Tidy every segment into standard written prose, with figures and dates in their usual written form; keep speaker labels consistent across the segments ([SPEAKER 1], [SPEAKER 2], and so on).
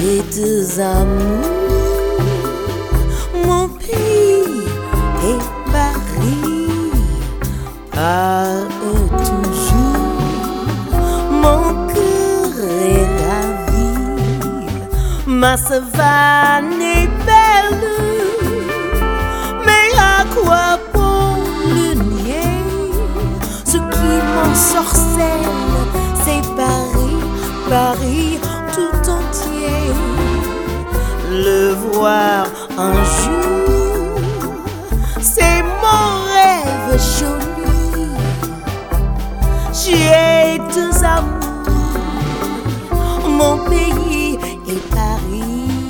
[SPEAKER 1] J'ai deux amours, mon pays et Paris. Par eux toujours, mon cœur est ravi. Ma savane est belle, mais à quoi bon le nier? Ce qui m'ensorcelle, c'est Paris, Paris tout entier. Le voir un jour, c'est mon rêve joli. J'ai deux amours, mon pays et Paris.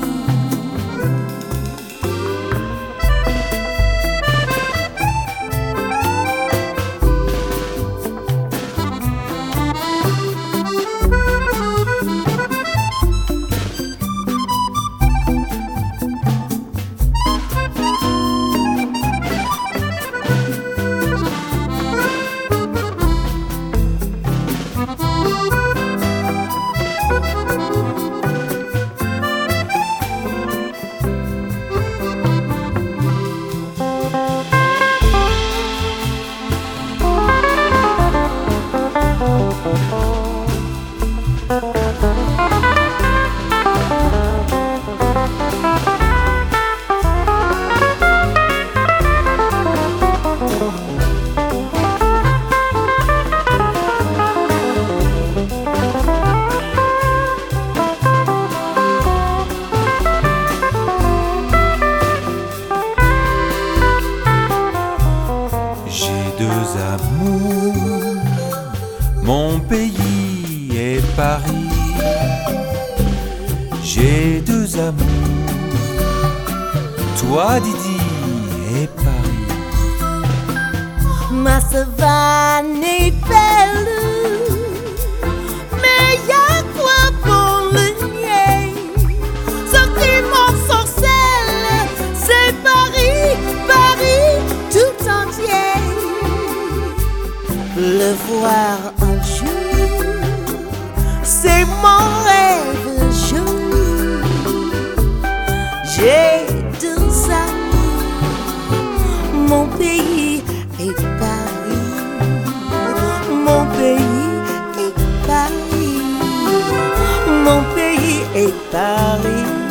[SPEAKER 2] J'ai deux amours, mon pays et Paris. J'ai deux amours, toi Didi et Paris.
[SPEAKER 1] Ma savane est belle, mais y'a quoi pour le nier? Ce qui m'ensorcelle, c'est Paris, Paris tout entier. Le voir un jour, c'est mon rêve joli. J'ai deux amours, mon pays et Paris. Mon pays et Paris. Mon pays et Paris.